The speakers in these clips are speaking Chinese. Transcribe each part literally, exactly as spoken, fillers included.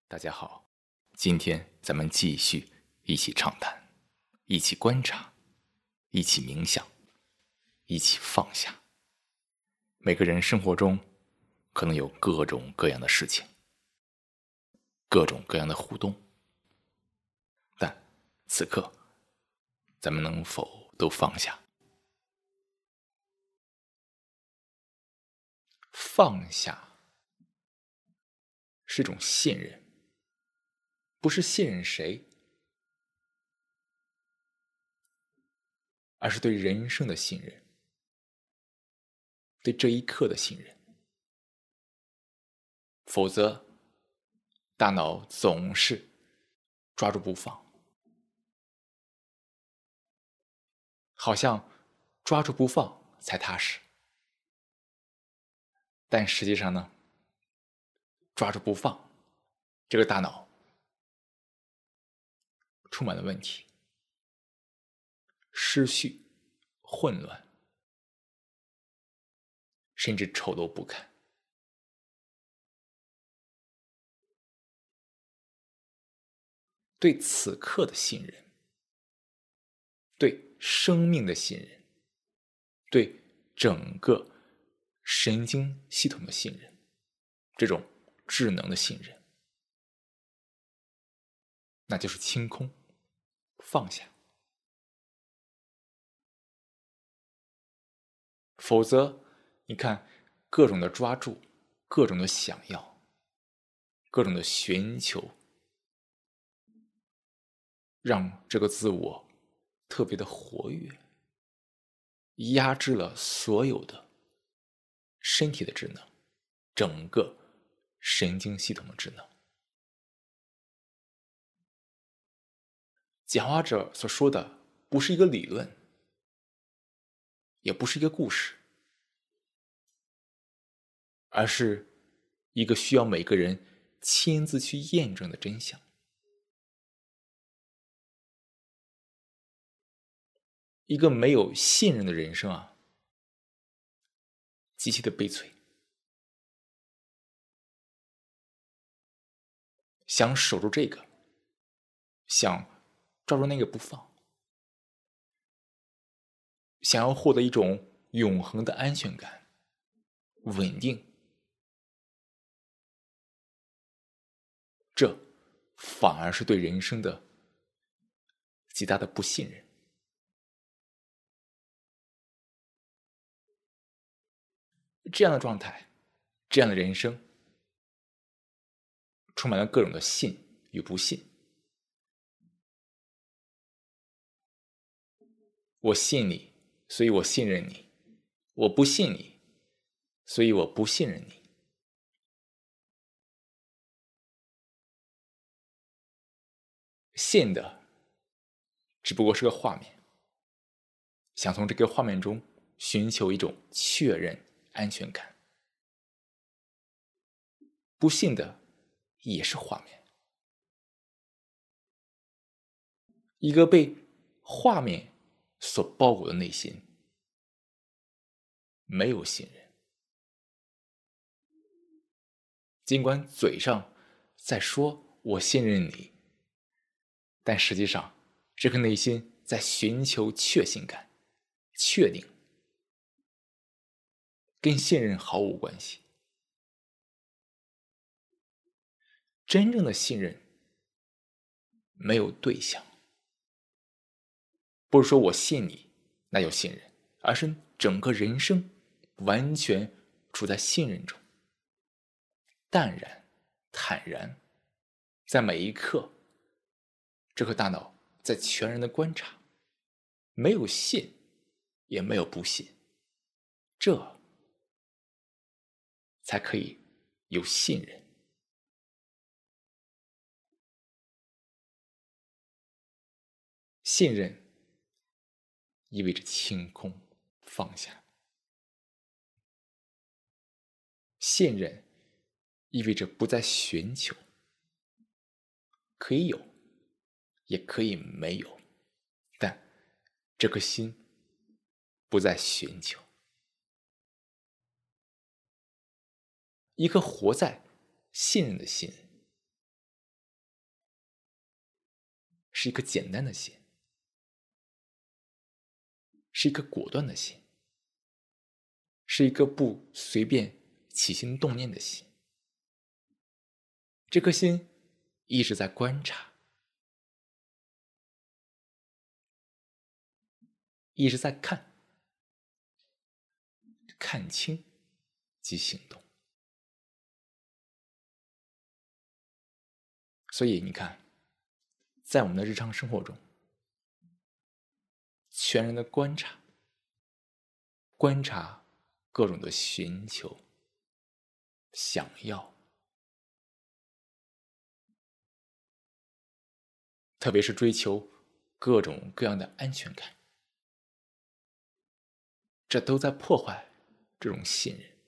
大家好，今天咱们继续一起畅谈，一起观察，一起冥想，一起放下。每个人生活中可能有各种各样的事情，各种各样的互动，但此刻咱们能否都放下？放下是种信任，不是信任谁，而是对人生的信任，对这一刻的信任。否则大脑总是抓住不放，好像抓住不放才踏实，但实际上呢，抓住不放，这个大脑充满了问题，失序、混乱，甚至丑陋不堪。对此刻的信任，对生命的信任，对整个神经系统的信任，这种智能的信任，那就是清空，放下。否则你看，各种的抓住，各种的想要，各种的寻求，让这个自我特别的活跃，压制了所有的身体的职能，整个神经系统的职能。讲话者所说的不是一个理论，也不是一个故事，而是一个需要每个人亲自去验证的真相。一个没有信任的人生啊，极其的悲催。想守住这个，想抓住那个不放，想要获得一种永恒的安全感、稳定，这反而是对人生的极大的不信任。这样的状态，这样的人生，充满了各种的信与不信。我信你，所以我信任你；我不信你，所以我不信任你。信的只不过是个画面，想从这个画面中寻求一种确认、安全感。不信的也是画面，一个被画面所包裹的内心，没有信任。尽管嘴上在说我信任你，但实际上这颗内心在寻求确信感、确定，跟信任毫无关系。真正的信任没有对象，不是说我信你那就信任，而是整个人生完全处在信任中，淡然坦然，在每一刻，这颗大脑在全然的观察，没有信也没有不信，这才可以有信任。信任意味着清空放下，信任意味着不再寻求，可以有也可以没有，但这颗心不再寻求。一颗活在信任的心， 是一颗简单的心，是一颗果断的心，是一个不随便起心动念的心。这颗心一直在观察，一直在看，看清即行动。所以你看，在我们的日常生活中，全然的观察，观察各种的寻求、想要，特别是追求各种各样的安全感，这都在破坏这种信任。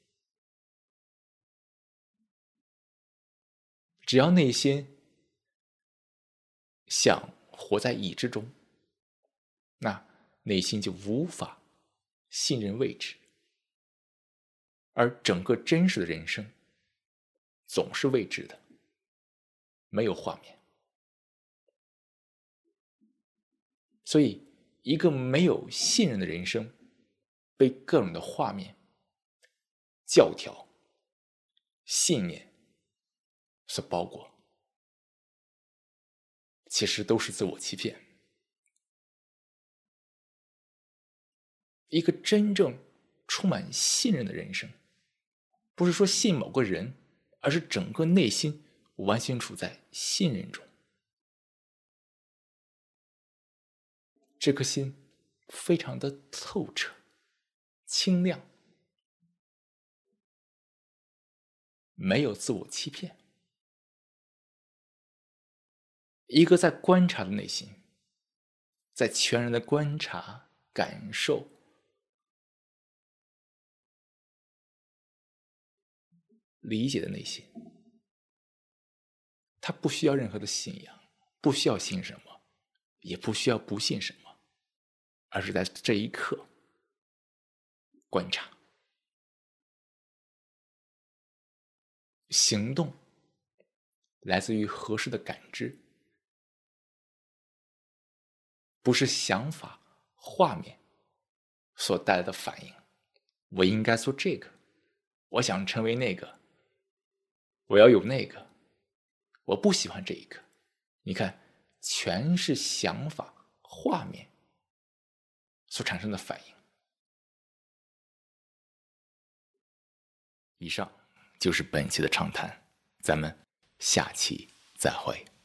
只要内心想活在已知中，那内心就无法信任未知，而整个真实的人生总是未知的，没有画面。所以一个没有信任的人生被各种的画面、教条、信念所包裹，其实都是自我欺骗。一个真正充满信任的人生，不是说信某个人，而是整个内心完全处在信任中。这颗心非常的透彻、清亮，没有自我欺骗。一个在观察的内心，在全然的观察、感受、理解的内心，他不需要任何的信仰，不需要信什么，也不需要不信什么，而是在这一刻观察。行动来自于合适的感知，不是想法、画面所带来的反应。我应该做这个，我想成为那个，我要有那个，我不喜欢这一个。你看，全是想法、画面所产生的反应。以上就是本期的畅谈，咱们下期再会。